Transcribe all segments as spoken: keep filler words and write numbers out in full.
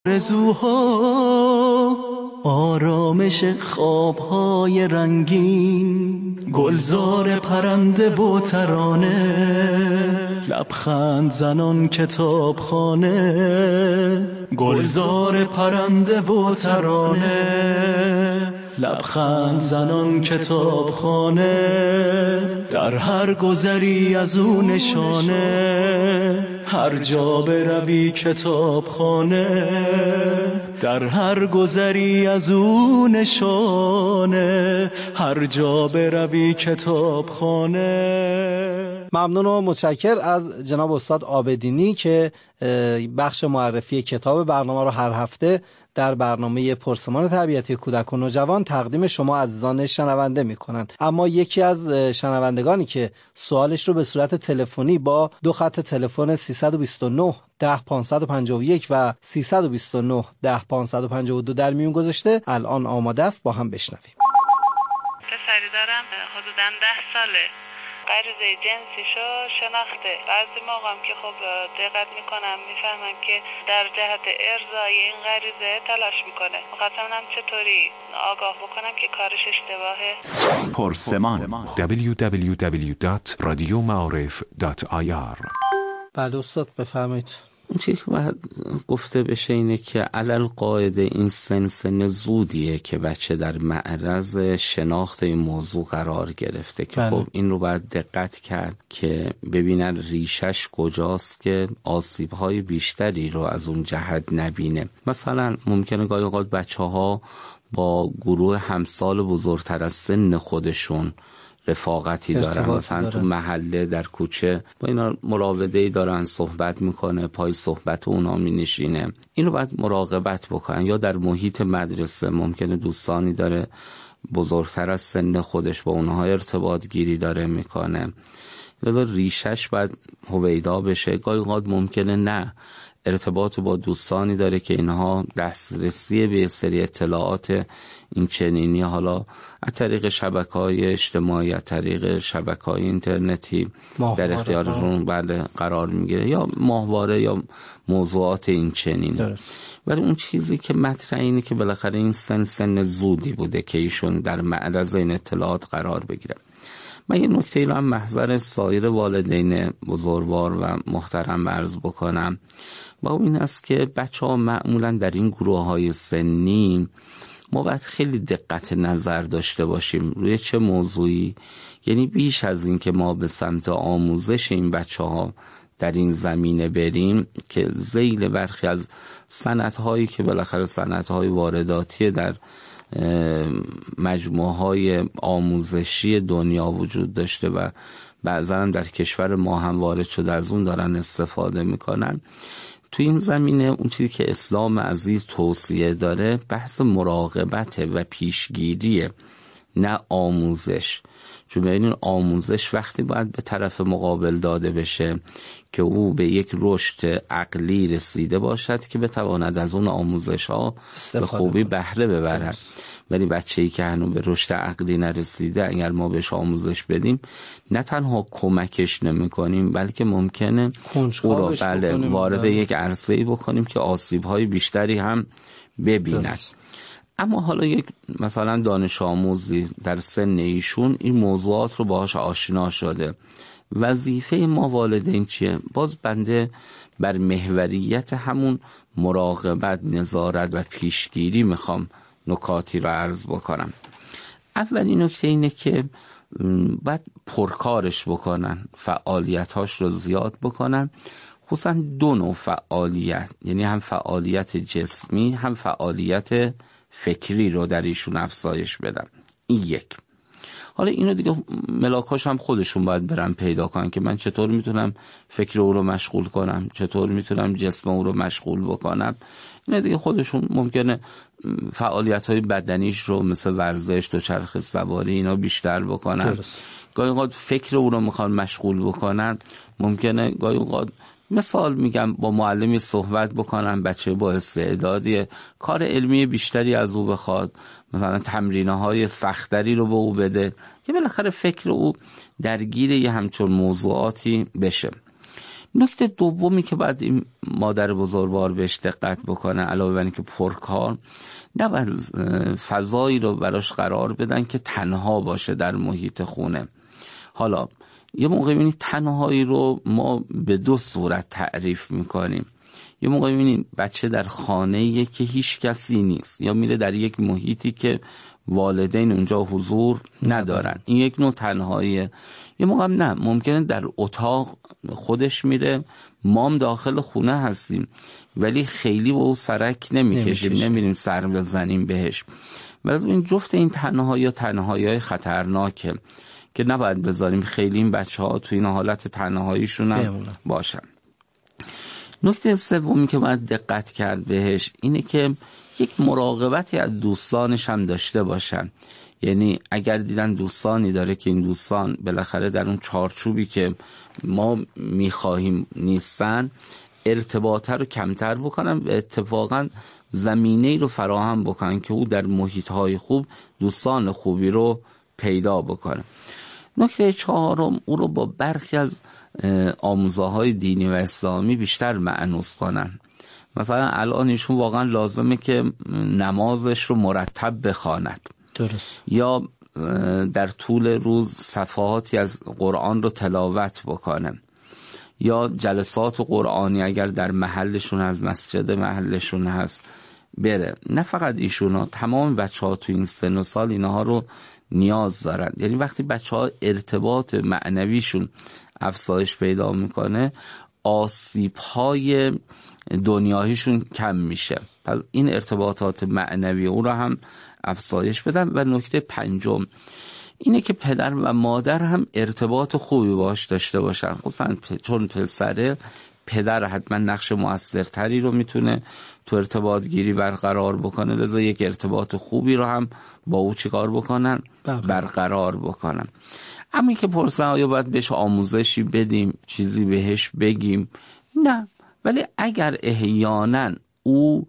آرزوها آرامش خوابهای رنگین، گلزار پرنده و ترانه، لبخند زنان کتابخانه، گلزار پرنده و ترانه، لبخند زنان کتابخانه، در هر گذری از او نشانه، هر جا بروی کتابخانه، در هر گذری از او نشانه، هر جا بروی کتابخانه. ممنون و متشکر از جناب استاد عابدینی که بخش معرفی کتاب برنامه رو هر هفته در برنامه پرسمان تربیتی کودک و نوجوان تقدیم شما عزیزان شنونده می کنند. اما یکی از شنوندگانی که سوالش رو به صورت تلفنی با دو خط تلفن سیصد و بیست و نه ده پانصد و پنجاه و یک و سیصد و بیست و نه ده پانصد و پنجاه و دو در میون گذاشته، الان آماده است با هم بشنویم. پسری دارم حدوداً ده ساله، غریزه جنسیشو شناخته. بعضی موقعم که خب دقت میکنم میفهمم که در جهت ارضای این غریزه تلاش میکنه. مخاطبم چطوری آگاه بکنم که کارش اشتباهه؟ پرسمان دبلیو دبلیو دبلیو دات رادیو معارف دات آی آر. بله استاد بفرمایید. اون چیزی که باید گفته بشه اینه که علل قاعده این سن سن زودیه که بچه در معرض شناخت این موضوع قرار گرفته که بله. خب این رو باید دقت کرد که ببینن ریشش کجاست که آسیب‌های بیشتری رو از اون جهت نبینه. مثلا ممکنه گاهی اوقات بچه‌ها با گروه همسال بزرگتر از سن خودشون رفاقتی دارن، مثلا تو محله در کوچه با اینا مراوده‌ای دارن، صحبت میکنه، پای صحبت اونا مینشینه. اینو باید مراقبت بکنن. یا در محیط مدرسه ممکنه دوستانی داره بزرگتر از سن خودش، با اونها ارتباط گیری داره میکنه، لذا ریشش باید هویدا بشه. گاهی اوقات ممکنه نه، ارتباط با دوستانی داره که اینها دسترسی به سری اطلاعات این چنینی، حالا از طریق شبکه‌های اجتماعی، از طریق شبکه‌های اینترنتی در اختیارشون بله قرار میگیره، یا ماهواره یا موضوعات این چنینی. ولی اون چیزی که مطرح اینه که بالاخره این سن سن زودی بوده که ایشون در معرض این اطلاعات قرار بگیره. من یه نکته ای رو هم محضر سایر والدین بزرگوار و محترم عرض بکنم و اون این است که بچه ها معمولا در این گروه های سنی ما باید خیلی دقت نظر داشته باشیم روی چه موضوعی، یعنی بیش از این که ما به سمت آموزش این بچه ها در این زمینه بریم که ذیل برخی از سندهایی که بالاخره سندهای وارداتی در مجموعه های آموزشی دنیا وجود داشته و بعضا هم در کشور ما هم وارد شده، از اون دارن استفاده میکنن. تو این زمینه اون چیزی که اسلام عزیز توصیه داره بحث مراقبت و پیشگیریه، نه آموزش. چون ببینید آموزش وقتی باید به طرف مقابل داده بشه که او به یک رشد عقلی رسیده باشد که بتواند از اون آموزش ها به خوبی بهره ببرد. ولی بچه‌ای که هنوز به رشد عقلی نرسیده اگر ما بهش آموزش بدیم نه تنها کمکش نمی‌کنیم بلکه ممکنه او را بله وارد یک عرصه‌ای بکنیم که آسیب‌های بیشتری هم ببیند. اما حالا یک مثلا دانش آموزی در سن ایشون این موضوعات رو باهاش آشنا شده، وظیفه ما والدین چیه؟ باز بنده بر محوریت همون مراقبت، نظارت و پیشگیری میخوام نکاتی رو عرض بکنم. اولین نکته اینه که باید پرکارش بکنن، فعالیتاش رو زیاد بکنن، خصوصا دو نوع فعالیت، یعنی هم فعالیت جسمی هم فعالیت فکری رو در ایشون افزایش بدن. این یک. حالا اینو دیگه ملاکاش هم خودشون باید برن پیدا کنن که من چطور میتونم فکر او رو مشغول کنم، چطور میتونم جسم او رو مشغول بکنم. اینو دیگه خودشون ممکنه فعالیت‌های بدنیش رو مثل ورزش، دوچرخه سواری اینا بیشتر بکنن. گاهی اوقات فکر او رو میخوان مشغول بکنن، ممکنه گاهی اوقات مثال میگم با معلمی صحبت بکنم، بچه با استعدادیه، کار علمی بیشتری از او بخواد، مثلا تمرینه‌های سختری رو به او بده که بالاخره فکر او درگیر یه همچون موضوعاتی بشه. نکته دومی که بعد این مادر بزرگوار بهش دقت بکنه، علاوه بر اینکه پرکار، نباید فضایی رو براش قرار بدن که تنها باشه در محیط خونه. حالا یه موقع ببینید تنهایی رو ما به دو صورت تعریف میکنیم. یه موقع ببینید بچه در خانه‌ای که هیچ کسی نیست، یا میره در یک محیطی که والدین اونجا حضور ندارن، این یک نوع تنهاییه. یه موقع هم نه، ممکنه در اتاق خودش میره، مام داخل خونه هستیم ولی خیلی با او سرک نمیکشیم، نمیریم سر بزنیم بهش. ولی این جفت این تنهایی یا تنهایی های خطرناکه که نباید بذاریم خیلی این بچه ها تو این حالت تنهاییشون هم باشن. نکته سومی که باید دقت کرد بهش اینه که یک مراقبتی از دوستانش هم داشته باشن. یعنی اگر دیدن دوستانی داره که این دوستان بالاخره در اون چارچوبی که ما میخواهیم نیستن، ارتباطه رو کمتر بکنن و اتفاقا زمینه‌ای رو فراهم بکنن که او در محیط‌های خوب دوستان خوبی رو پیدا بکنه. نکته چهارم، او رو با برخی از آموزه‌های دینی و اسلامی بیشتر مأنوس کنن. مثلا الان ایشون واقعا لازمه که نمازش رو مرتب بخواند، درست، یا در طول روز صفحاتی از قرآن رو تلاوت بکنه، یا جلسات قرآنی اگر در محلشون از مسجد محلشون هست بره. نه فقط ایشون ها، تمام بچه ها تو این سن و سال اینها رو نیاز دارن. یعنی وقتی بچه ها ارتباط معنویشون افزایش پیدا میکنه، آسیب های دنیاییشون کم میشه. پس این ارتباطات معنوی او را هم افزایش بدن. و نکته پنجم اینه که پدر و مادر هم ارتباط خوبی باش داشته باشن، خصوصا چون پسره، پدر حتما نقش مؤثرتری رو میتونه تو ارتباط گیری برقرار بکنه، لذا یک ارتباط خوبی رو هم با او چیکار بکنن؟ برقرار بکنن. همین که پرسن آیا باید بهش آموزشی بدیم، چیزی بهش بگیم؟ نه، ولی اگر احیانا او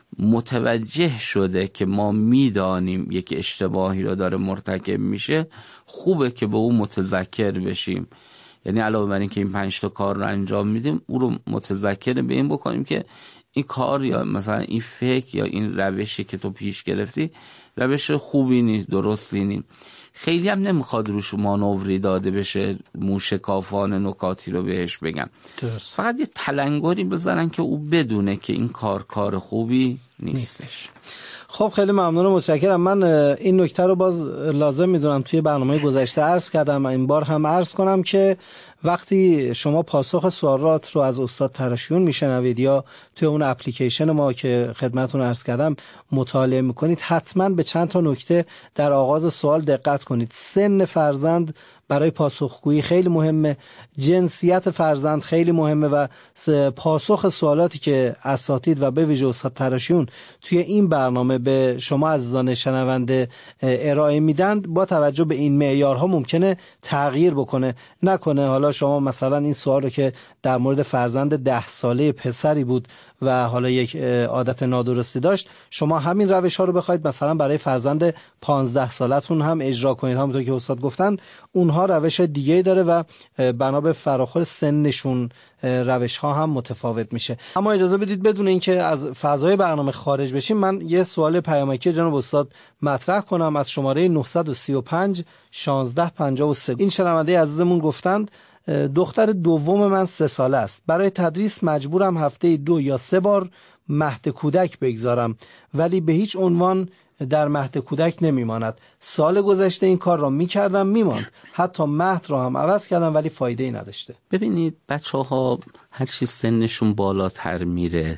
متوجه شده که ما میدانیم یک اشتباهی رو داره مرتکب میشه، خوبه که به او متذکر بشیم. یعنی علاوه بر این که این پنج تا کار رو انجام میدیم، او رو متذکر به این بکنیم که این کار یا مثلا این فکر یا این روشی که تو پیش گرفتی روش خوبی نیست، درستی نیست. خیلی هم نمیخواد روش مانوری داده بشه، موشکافانه نکاتی رو بهش بگم، درست. فقط یه تلنگری بزنن که او بدونه که این کار کار خوبی نیستش. خب خیلی ممنونم، متشکرم. من این نکته رو باز لازم میدونم توی برنامه گذشته عرض کردم، این بار هم عرض کنم که وقتی شما پاسخ سوالات رو از استاد تراشیون میشنوید یا توی اون اپلیکیشن ما که خدمتتون عرض کردم مطالعه میکنید، حتما به چند تا نکته در آغاز سوال دقت کنید. سن فرزند برای پاسخگویی خیلی مهمه، جنسیت فرزند خیلی مهمه و پاسخ سوالاتی که اساتید و به ویژه استاد تراشیون توی این برنامه به شما عزیزان شنونده ارائه میدن با توجه به این معیارها ممکنه تغییر بکنه. نکنه حالا شما مثلا این سوال رو که در مورد فرزند ده ساله پسری بود و حالا یک عادت نادرستی داشت، شما همین روش ها رو بخواید مثلا برای فرزند پانزده سالتون هم اجرا کنید. همونطور که استاد گفتن اونها روش دیگه داره و بنا به فراخور سنشون روش ها هم متفاوت میشه. اما اجازه بدید بدون اینکه از فضای برنامه خارج بشیم، من یه سوال پیامکی جناب استاد مطرح کنم از شماره نه سه پنج شانزده پنجاه و سه. این شنونده عزیزمون گفتند دختر دوم من سه ساله است. برای تدریس مجبورم هفته دو یا سه بار مهد کودک بگذارم ولی به هیچ عنوان در مهد کودک نمیماند. سال گذشته این کار را میکردم میماند، حتی مهد را هم عوض کردم ولی فایده ای نداشته. ببینید بچه ها هر چی سنشون بالاتر میره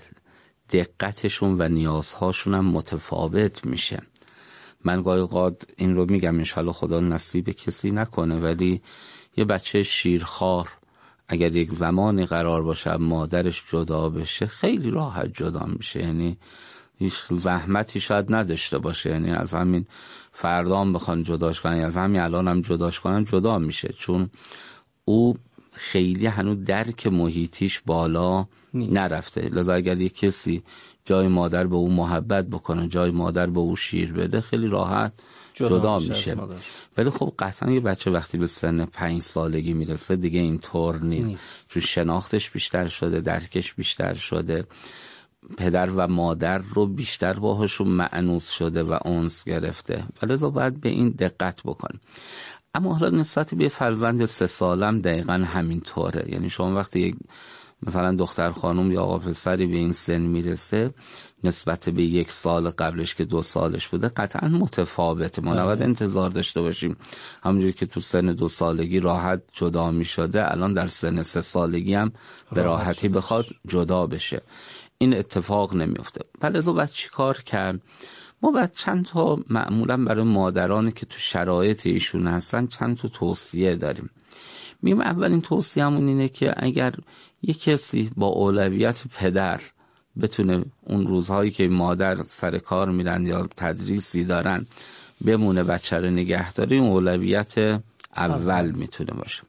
دقتشون و نیازهاشون هم متفاوت میشه. من گاهی اوقات این رو میگم انشالله خدا نصیب کسی نکنه، ولی یه بچه شیرخوار اگر یک زمانی قرار باشه مادرش جدا بشه خیلی راحت جدا میشه، یعنی هیچ زحمتی شاید نداشته باشه، یعنی از همین فردام بخوان جداش کنن، از همین الان هم جداش کنن جدا میشه، چون او خیلی هنوز درک محیطیش بالا نیست. نرفته. لذا اگر یک کسی جای مادر به او محبت بکنه، جای مادر به او شیر بده، خیلی راحت جدا, جدا میشه. ولی خب قطعا یه بچه وقتی به سن پنج سالگی میرسه دیگه اینطور نیست, نیست. چون شناختش بیشتر شده، درکش بیشتر شده، پدر و مادر رو بیشتر باهاشون مأنوس شده و انس گرفته، ولذا باید به این دقت بکن. اما حالا نسبت به فرزند سه سالم دقیقا همین طوره. یعنی شما وقتی یک مثلا دختر خانم یا آقا پسری به این سن میرسه نسبت به یک سال قبلش که دو سالش بوده قطعا متفاوته. ما نباید انتظار داشته باشیم همونجوری که تو سن دو سالگی راحت جدا میشده الان در سن سه سالگی هم به راحتی بخواد جدا بشه. این اتفاق نمیفته. ولی از باید چی کار کرد؟ ما باید چند تا معمولا برای مادرانی که تو شرایط ایشون هستن چند تا توصیه داریم. میم اولین توصیه همون اینه که اگر یک کسی با اولویت پدر بتونه اون روزهایی که مادر سر کار میرن یا تدریسی دارن بمونه بچه رو نگه داره، اون اولویت اول میتونه باشه.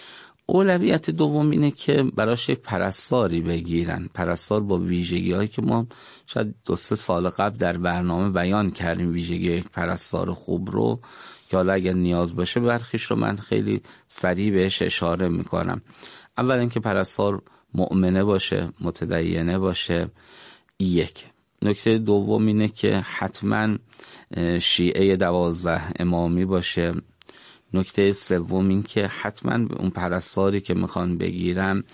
اولویت دوم اینه که براش یک پرستاری بگیرن، پرستار با ویژگی هایی که ما شاید دو سه سال قبل در برنامه بیان کردیم، ویژگی یک پرستار خوب رو که حالا اگر نیاز باشه برخیش رو من خیلی سریع بهش اشاره میکنم. اول اینکه پرستار مؤمنه باشه، متدینه باشه. یک نکته دوم اینه که حتما شیعه دوازده امامی باشه. نکته سوم این که حتما اون پرستاری که میخوان بگیرن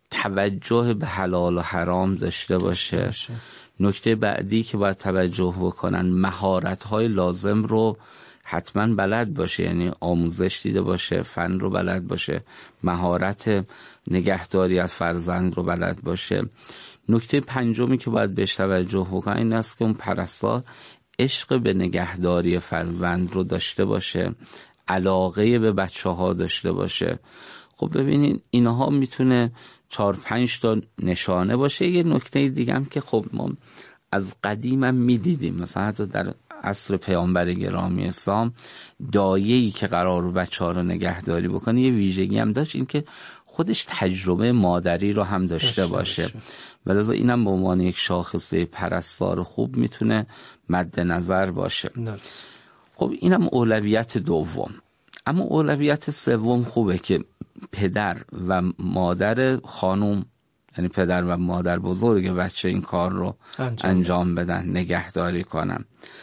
توجه به حلال و حرام داشته باشه, باشه. نکته بعدی که باید توجه بکنن مهارت‌های لازم رو حتما بلد باشه، یعنی آموزش دیده باشه، فن رو بلد باشه، مهارت نگهداری از فرزند رو بلد باشه. نکته پنجمی که باید بهش توجه بکنن این است که اون پرستار عشق به نگهداری فرزند رو داشته باشه، علاقه به بچه ها داشته باشه. خب ببینید اینها میتونه چار پنج تا نشانه باشه. یه نکته دیگه هم که خب ما از قدیم هم میدیدیم، مثلا حتی در عصر پیامبر گرامی اسلام دایه‌ای که قرار بچه ها رو نگهداری بکنه یه ویژگی هم داشت، این که خودش تجربه مادری رو هم داشته باشه. ولذا اینم به عنوان یک شاخصه پرستار خوب میتونه مد نظر باشه. نرس. خب اینم اولویت دوم. اما اولویت سوم خوبه که پدر و مادر خانم، یعنی پدر و مادر بزرگ بچه این کار رو انجام, انجام بدن، نگهداری کنن.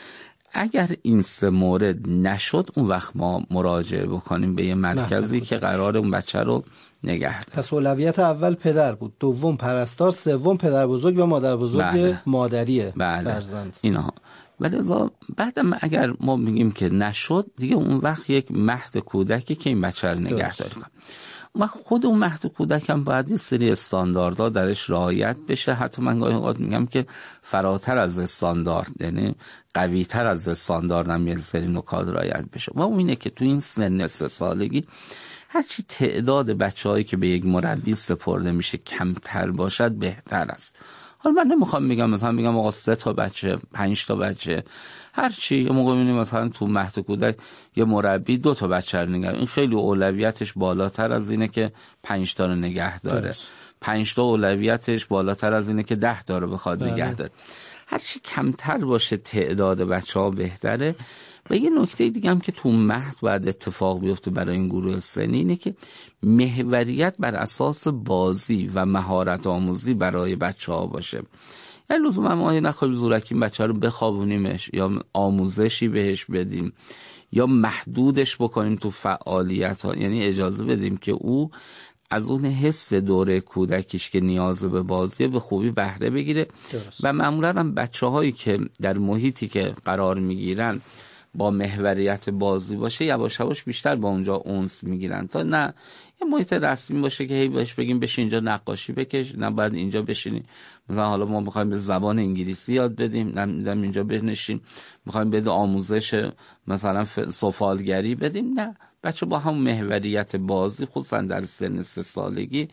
اگر این سه مورد نشد اون وقت ما مراجعه بکنیم به یه مرکزی که قرار اون بچه رو نگه داره. پس اولویت اول پدر بود، دوم پرستار، سوم پدر بزرگ و مادر بزرگ بله. مادریه بله. فرزند اینها. ولی بعدم اگر ما میگیم که نشد دیگه اون وقت یک مهد کودکی که این بچه رو نگهداری کنه. و خود اون مهد کودک هم باید یه سری استانداردها درش رعایت بشه. حتی من گاهی اوقات میگم که فراتر از استاندارد، یعنی قوی تر از استاندارد هم یه سری نکات رعایت بشه. و اون اینه که تو این سن سه سالگی هرچی تعداد بچه‌هایی که به یک مربی سپرده میشه کمتر باشد بهتر است. حالا من نمیخوام میگم مثلا میگم آقا سه تا بچه، پنج تا بچه، هر چی. یه موقع میبینیم مثلا تو مهد کودک یه مربی دو تا بچه رو نگه، این خیلی اولویتش بالاتر از اینه که پنج تا رو نگه داره. پنج تا اولویتش بالاتر از اینه که ده تا رو بخواد بله. نگه داره. هر چی کمتر باشه تعداد بچه‌ها بهتره. و یه نکته دیگه هم که تو مهد باید اتفاق بیفته برای این گروه سنی اینه که محوریت بر اساس بازی و مهارت آموزی برای بچه‌ها باشه. یعنی لزوما ما نخواهیم زورکی بچه رو بخوابونیمش یا آموزشی بهش بدیم یا محدودش بکنیم تو فعالیت ها، یعنی اجازه بدیم که او از اون حس دوره کودکیش که نیاز به بازی به خوبی بهره بگیره. درست. و معمولا هم بچه هایی که در محیطی که قرار میگیرن با محوریت بازی باشه یواش یواش بیشتر با اونجا اونس میگیرن، تا نه یه محیط رسمی باشه که هی بهش بگیم بشین اینجا نقاشی بکش، نه بعد اینجا بشینی مثلا حالا ما میخوایم به زبان انگلیسی یاد بدیم، نه میذاریم اینجا بنشین، میخوایم بده آموزش مثلا سفالگری بدیم، نه. بچه با هم محوریت بازی خصوصا در سن سه سالگی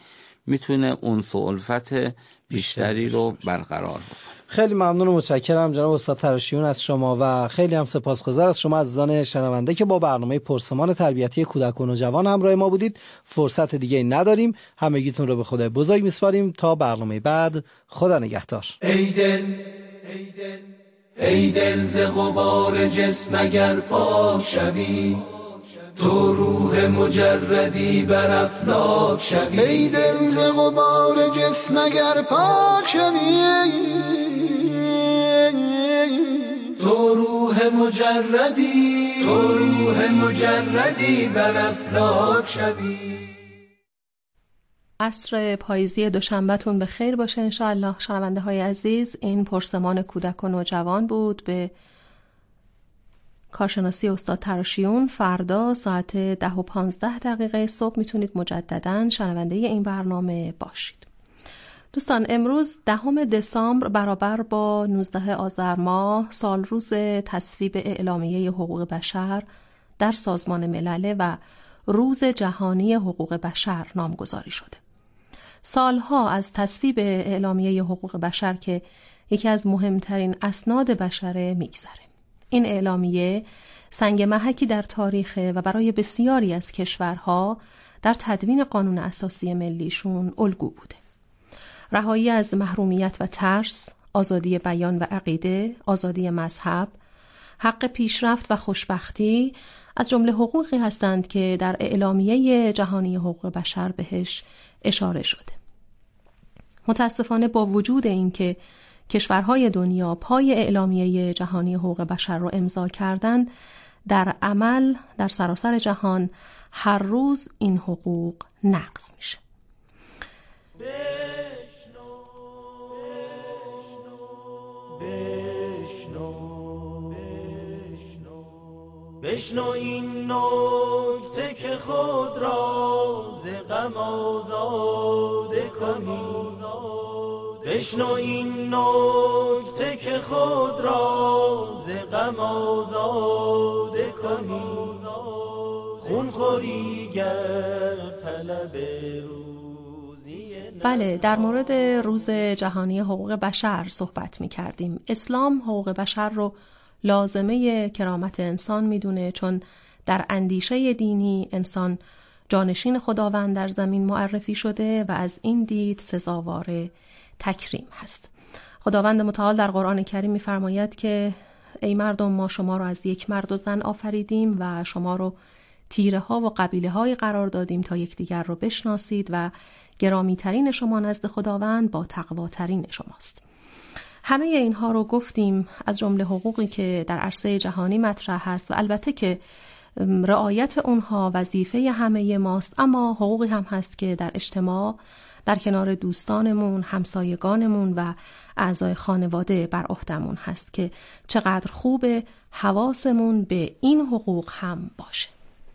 میتونه انس و الفت بیشتری رو برقرار بکنه. خیلی ممنون و متشکرم جناب استاد تراشیون از شما و خیلی هم سپاسگزار از شما عزیزان شنونده که با برنامه پرسمان تربیتی کودک و نوجوان همراه ما بودید. فرصت دیگه نداریم، همگیتون رو به خدای بزرگ میسپاریم تا برنامه بعد. خدا نگهدار. ای دل ای دل ز غبار جسم اگر پاک شوی، تو روح مجردی بر افلاک شوی. ای دل ز غبار جسم اگر پاک شوی، تو روح مجردی تو روح مجردی بر افلاک شوی. عصر پاییزی دوشنبهتون به خیر باشه انشاءالله. شنونده های عزیز، این پرسمان کودک و نوجوان بود به کارشناسی استاد تراشیون. فردا ساعت ده و پانزده دقیقه صبح میتونید مجدداً شنونده این برنامه باشید. دوستان، امروز دهم دسامبر برابر با نوزده آذر ماه سال روز تصویب اعلامیه حقوق بشر در سازمان ملل و روز جهانی حقوق بشر نامگذاری شده. سالها از تصویب اعلامیه حقوق بشر که یکی از مهمترین اسناد بشره میگذره. این اعلامیه سنگ محکی در تاریخ و برای بسیاری از کشورها در تدوین قانون اساسی ملیشون الگو بوده. رهایی از محرومیت و ترس، آزادی بیان و عقیده، آزادی مذهب، حق پیشرفت و خوشبختی از جمله حقوقی هستند که در اعلامیه جهانی حقوق بشر بهش اشاره شده. متاسفانه با وجود اینکه کشورهای دنیا پای اعلامیه جهانی حقوق بشر رو امضا کردند، در عمل در سراسر جهان هر روز این حقوق نقض میشه. بشنو این نکته که خود را ز غم آزاده کنی، بشنو این نکته که خود را ز غم آزاده کنی، خون خوری گر طلب روزی. بله، در مورد روز جهانی حقوق بشر صحبت می کردیم. اسلام حقوق بشر رو لازمه کرامت انسان میدونه، چون در اندیشه دینی انسان جانشین خداوند در زمین معرفی شده و از این دید سزاوار تکریم هست. خداوند متعال در قرآن کریم میفرماید که ای مردم، ما شما رو از یک مرد و زن آفریدیم و شما رو تیره ها و قبیله های قرار دادیم تا یکدیگر رو بشناسید و گرامی ترین شما نزد خداوند با تقواترین شماست. همه اینها رو گفتیم، از جمله حقوقی که در عرصه جهانی مطرح هست و البته که رعایت اونها وظیفه همه ماست، اما حقوقی هم هست که در اجتماع در کنار دوستانمون، همسایگانمون و اعضای خانواده بر عهدمون هست که چقدر خوبه حواسمون به این حقوق هم باشه.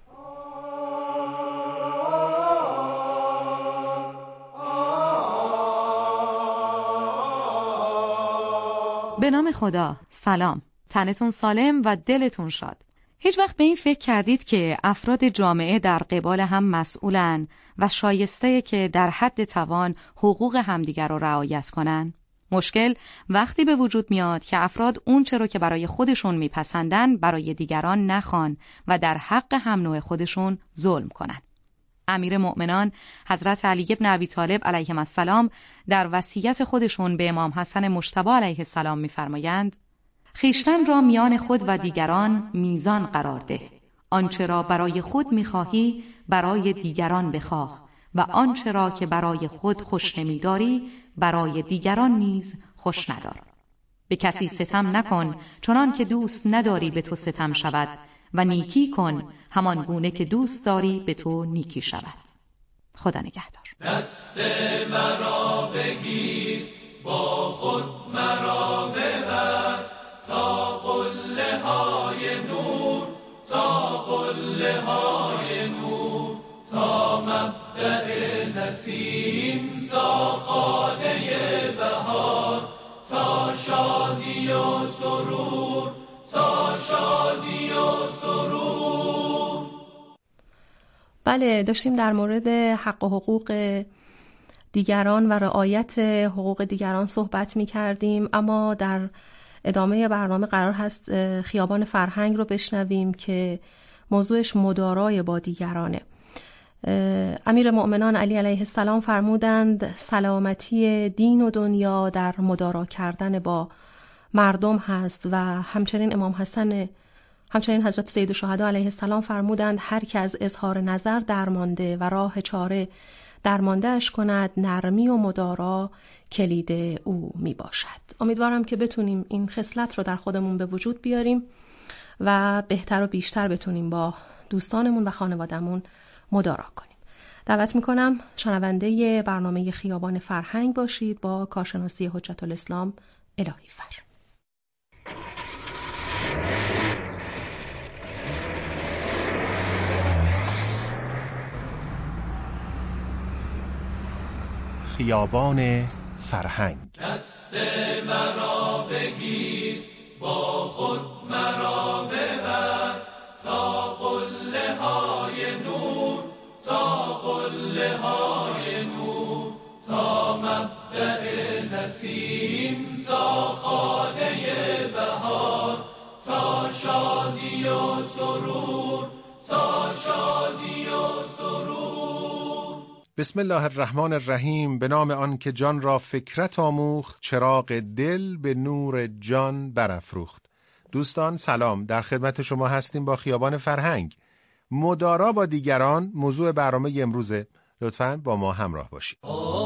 به نام خدا، سلام، تنتون سالم و دلتون شاد. هیچ وقت به این فکر کردید که افراد جامعه در قبال هم مسئولن و شایسته که در حد توان حقوق همدیگر رو رعایت کنن؟ مشکل وقتی به وجود میاد که افراد اون چه رو که برای خودشون میپسندن برای دیگران نخوان و در حق هم نوع خودشون ظلم کنن. امیر مؤمنان حضرت علی بن ابی طالب علیه السلام در وصیت خودشون به امام حسن مجتبی علیه السلام می‌فرمایند: خویشتن را میان خود و دیگران میزان قرار ده. آنچه را برای خود می‌خواهی برای دیگران بخواه و آنچه را که برای خود خوش نمی‌داری برای دیگران نیز خوش ندار. به کسی ستم نکن چنان که دوست نداری به تو ستم شود و نیکی کن همان گونه که دوست داری به تو نیکی شود. خدا نگهدار. دست مرا بگیر، با خود مرا ببر، تا قله های نور، تا قله های نور، تا مبدأ نسیم، تا خانه بهار، تا شادی و سرور، تا شادی و سرور. بله، داشتیم در مورد حق و حقوق دیگران و رعایت حقوق دیگران صحبت می کردیم، اما در ادامه برنامه قرار هست خیابان فرهنگ رو بشنویم که موضوعش مدارای با دیگرانه. امیر مؤمنان علی علیه السلام فرمودند سلامتی دین و دنیا در مدارا کردن با مردم هست و همچنین امام حسن همچنین حضرت سید الشهدا علیه السلام فرمودند هر که از اظهار نظر درمانده و راه چاره درمانده اش کند نرمی و مدارا کلید او می باشد. امیدوارم که بتونیم این خصلت رو در خودمون به وجود بیاریم و بهتر و بیشتر بتونیم با دوستانمون و خانوادمون مدارا کنیم. دعوت میکنم شنونده برنامه خیابان فرهنگ باشید با کارشناسی حجت الاسلام الهی فر. خیابان فرهنگ. دست مرا بگیر با خود مرا ببر تا قله های نور تا قله های نور تا مبدأ نسیم تا خانه بهار تا شادی و سرور تا شادی و سرور. بسم الله الرحمن الرحیم. به نام آن که جان را فکرت آموخت، چراغ دل به نور جان برافروخت. دوستان سلام، در خدمت شما هستیم با خیابان فرهنگ. مدارا با دیگران موضوع برنامه امروزه. لطفاً با ما همراه باشید.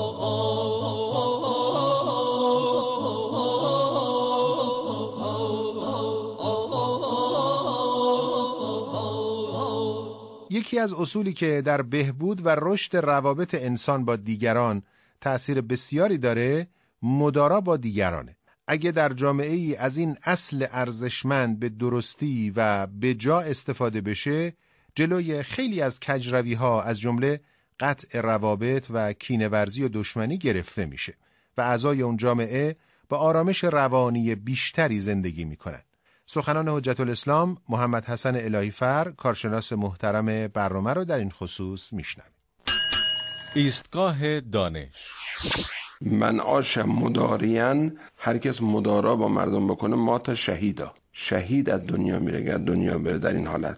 یکی از اصولی که در بهبود و رشد روابط انسان با دیگران تأثیر بسیاری داره، مدارا با دیگرانه. اگه در جامعه ای از این اصل ارزشمند به درستی و به جا استفاده بشه، جلوی خیلی از کجروی ها از جمله قطع روابط و کینه‌ورزی و دشمنی گرفته میشه و اعضای اون جامعه با آرامش روانی بیشتری زندگی میکنن. سخنان حجت الاسلام محمد حسن الهی فر، کارشناس محترم برنامه رو در این خصوص میشنویم. ایستگاه دانش. من آشم مداریان، هر کس مدارا با مردم بکنه مات شهیدا، شهید از دنیا میره که از دنیا بره. در این حالت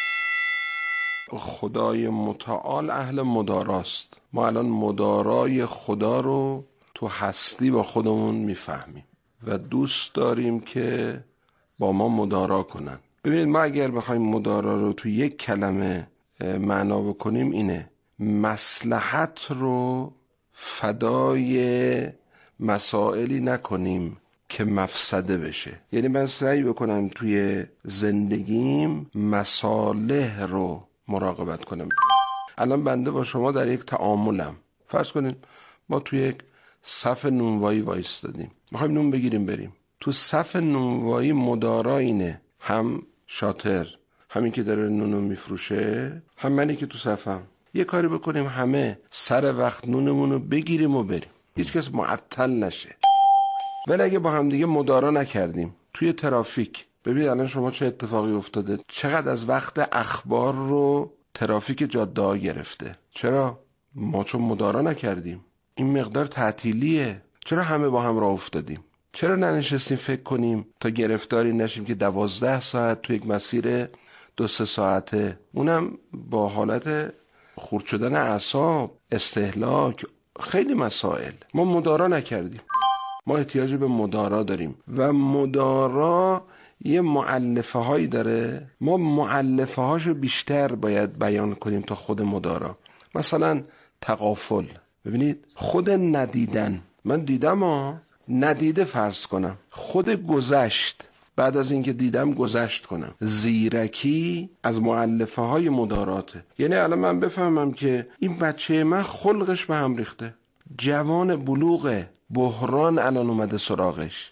خدای متعال اهل مداراست. ما الان مدارای خدا رو تو هستی با خودمون میفهمیم و دوست داریم که با ما مدارا کنن. ببینید، ما اگر بخوایم مدارا رو تو یک کلمه معنا بکنیم اینه: مصلحت رو فدای مسائلی نکنیم که مفسده بشه. یعنی من سعی بکنم توی زندگیم مصالح رو مراقبت کنم. الان بنده با شما در یک تعاملم، فرض کنیم ما توی یک صف نونوایی وایستادیم، میخوایم نون بگیریم بریم. تو صف نونوایی مدارا اینه: هم شاطر، همین که داره نونو میفروشه، هم منی که تو صفم، یه کاری بکنیم همه سر وقت نونمونو بگیریم و بریم، هیچ کس معطل نشه. ولی اگه با هم دیگه مدارا نکردیم توی ترافیک، ببین الان شما چه اتفاقی افتاده، چقدر از وقت اخبار رو ترافیک جاده ها گرفته. چرا؟ ما چون مدارا نکردیم. این مقدار تعطیلیه. چرا همه با هم راه افتادیم؟ چرا ننشستیم فکر کنیم تا گرفتاری نشیم که دوازده ساعت تو یک مسیر دو سه ساعته، اونم با حالت خورد شدن اعصاب، استهلاک، خیلی مسائل. ما مدارا نکردیم. ما احتیاج به مدارا داریم و مدارا یه مؤلفه هایی داره. ما مؤلفه هاشو بیشتر باید بیان کنیم تا خود مدارا. مثلا تغافل. ببینید، خود ندیدن، من دیدم ها، ندیده فرض کنم، خود گذشت، بعد از اینکه دیدم گذشت کنم. زیرکی از مؤلفه های مداراته. یعنی الان من بفهمم که این بچه من خلقش به هم ریخته، جوان بلوغه، بحران الان اومده سراغش.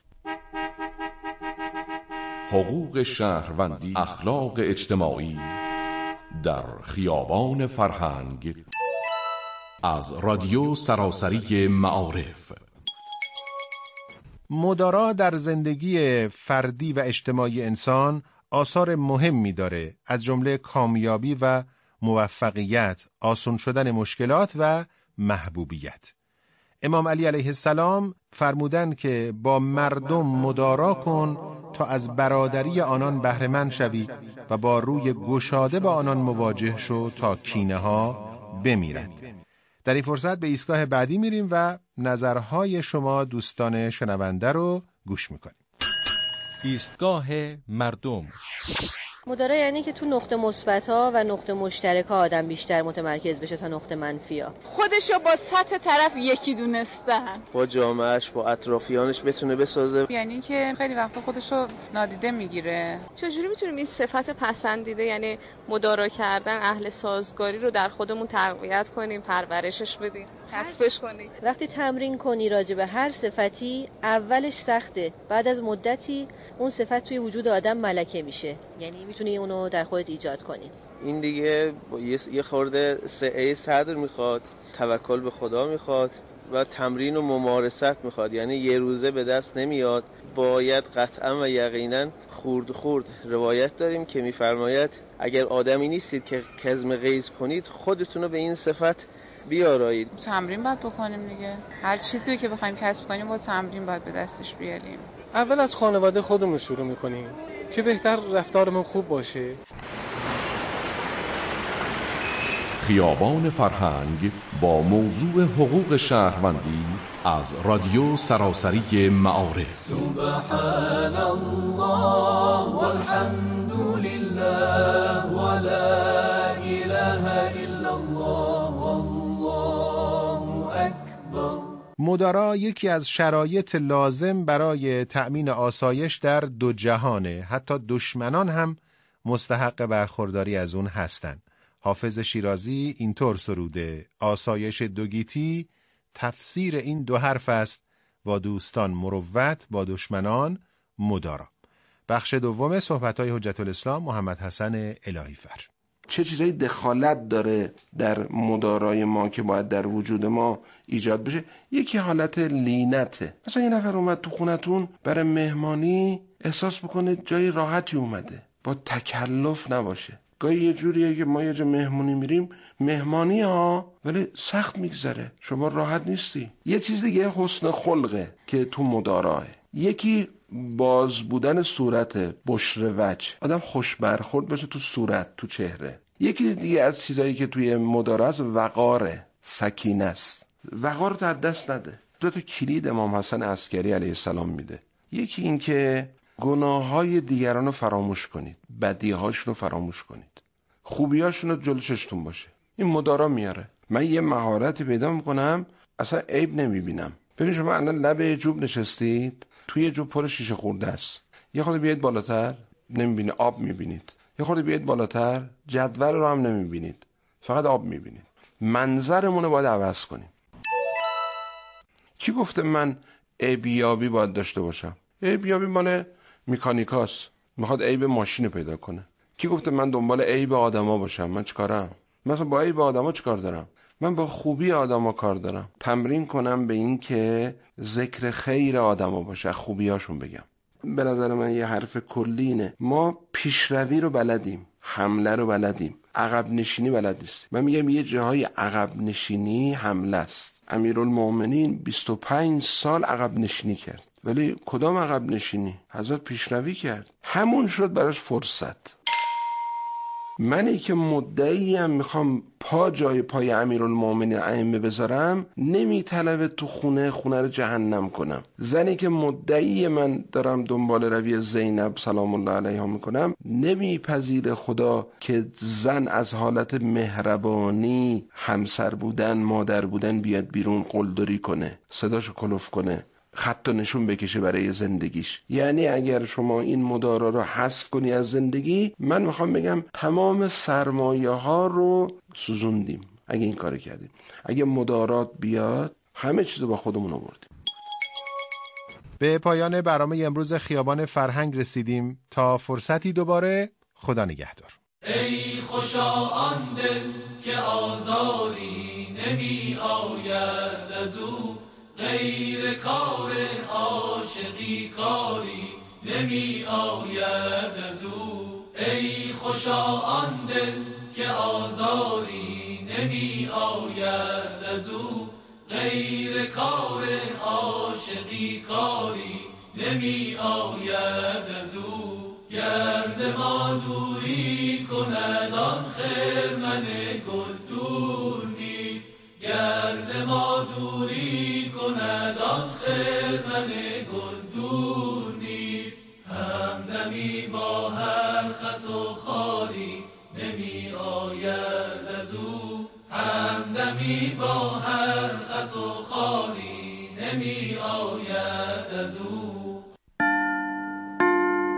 حقوق شهروندی، اخلاق اجتماعی در خیابان فرهنگ، از رادیو سراسری معارف. مدارا در زندگی فردی و اجتماعی انسان آثار مهمی داره، از جمله کامیابی و موفقیت، آسان شدن مشکلات و محبوبیت. امام علی علیه السلام فرمودند که با مردم مدارا کن تا از برادری آنان بهره مند شوی و با روی گشاده با آنان مواجه شو تا کینه ها بمیرند. در این فرصت به ایستگاه بعدی میریم و نظرهای شما دوستان شنونده رو گوش میکنیم. ایستگاه مردم. مدارا یعنی که تو نقطه مثبت‌ها و نقطه مشترک‌ها آدم بیشتر متمرکز بشه تا نقطه منفی‌ها. خودشو با سطح طرف یکی دونستن، با جامعهش با اطرافیانش بتونه بسازه. یعنی که خیلی وقتا خودشو نادیده میگیره. چجوری میتونیم این صفت پسندیده یعنی مدارا کردن اهل سازگاری رو در خودمون تقویت کنیم، پرورشش بدیم، کسبش کنیم؟ وقتی تمرین کنی راجع به هر صفتی، اولش سخته، بعد از مدتی اون صفت توی وجود آدم ملکه میشه، یعنی میتونی اونو در خودت ایجاد کنی. این دیگه یه خورده سعی صدر میخواد، توکل به خدا میخواد و تمرین و ممارست میخواد، یعنی یه روزه به دست نمیاد، باید قطعا و یقینا خورد خورد. روایت داریم که میفرماید اگر آدمی نیستید که کظم غیظ کنید، خودتون رو به این صفت بیارایید. تمرین باید بکنیم دیگه، هر چیزی که بخوایم کسب کنیم با تمرین باید به دستش بیاریم. اول از خانواده خودمون شروع میکنیم که بهتر رفتارمون خوب باشه. خیابان فرهنگ با موضوع حقوق شهروندی از رادیو سراسری معارف. سبحان الله والحمد لله ولا اله الا الله والله اکبر. مدارا یکی از شرایط لازم برای تأمین آسایش در دو جهانه. حتی دشمنان هم مستحق برخورداری از اون هستند. حافظ شیرازی اینطور سروده: آسایش دوگیتی تفسیر این دو حرف است، با دوستان مروت، با دشمنان مدارا. بخش دوم صحبت‌های حجت الاسلام محمد حسن الهیفر. چه چیزایی دخالت داره در مدارای ما که باید در وجود ما ایجاد بشه؟ یکی حالت لینته. مثلا یه نفر اومد تو خونتون برای مهمانی، احساس بکنه جای راحتی اومده، با تکلف نباشه. گاهی یه جوریه که ما یه جا مهمونی میریم، مهمانی ها ولی سخت میگذره، شما راحت نیستی. یه چیز دیگه حسن خلقه که تو مداراه. یکی باز بودن صورت، بشر وجه، آدم خوش برخورد باشه تو صورت، تو چهره. یکی دیگه از چیزایی که توی مدارا است وقاره، سکینه است. وقار رو از دست نده. دو تا کلید امام حسن عسکری علیه السلام میده. یکی این که گناههای دیگران رو فراموش کنید، بدیهاشون رو فراموش کنید، خوبیاشون رو جلو چشتون باشه. این مدارا میاره. من یه مهارتی پیدا میکنم اصلا عیب نمیبینم. ببین شما الان لبه جوب نشستید، توی جوب پر شیشه خورده است. یه خورده بیاید بالاتر، نمیبینید، آب میبینید. یه خورده بیاید بالاتر، جدول رو هم نمیبینید، فقط آب میبینید. منظرمون رو باید عوض کنیم. کی گفته من عیبیابی باید داشته باشم؟ عیبیابی مال مکانیکاست، میخواد عیب ماشین پیدا کنه. کی گفته من دنبال عیب آدما باشم؟ من چیکارم؟ مثلا با عیب آدما چیکار دارم؟ من با خوبی آدما کار دارم. تمرین کنم به این که ذکر خیر آدما باشه، خوبیاشون بگم. به نظر من یه حرف کلی اینه: ما پیشروی رو بلدیم، حمله رو بلدیم، عقب نشینی بلد نیستیم. من میگم یه جاهای عقب نشینی حمله است. امیرالمومنین بیست و پنج سال عقب نشینی کرد، ولی کدام عقب نشینی؟ حضرت پیشروی کرد، همون شد براش فرصت. منی که مدعیم میخوام پا جای پای امیرالمومنین ائمه بذارم، نمیطلبه تو خونه خونه رو جهنم کنم. زنی که مدعی من دارم دنبال روی زینب سلام الله علیها میکنم، نمیپذیره خدا که زن از حالت مهربانی، همسر بودن، مادر بودن بیاد بیرون قلدری کنه، صداشو کلوف کنه، خط و نشون بکشه برای زندگیش. یعنی اگر شما این مدارا رو حذف کنی از زندگی، من میخوام بگم تمام سرمایه ها رو سوزوندیم اگه این کار کردیم. اگه مدارات بیاد، همه چیزو با خودمون آوردیم. به پایان برنامه امروز خیابان فرهنگ رسیدیم. تا فرصتی دوباره، خدا نگهدار. ای خوشا آن دل که آزاری نمی آید از او، غیر کار عاشقی کاری نمی آید از او. ای خوشا آن دل که آزاری نمی آید از او، غیر کار عاشقی کاری نمی آید از او. گر ز ما دوری کند آن خرمن گل دور نیست، گر ز ما دوری کند آن خرمن گل دور نیست. همدمی با هر خس و خاری نمی آید از او، همدمی با هر خس و خاری نمی آید از او.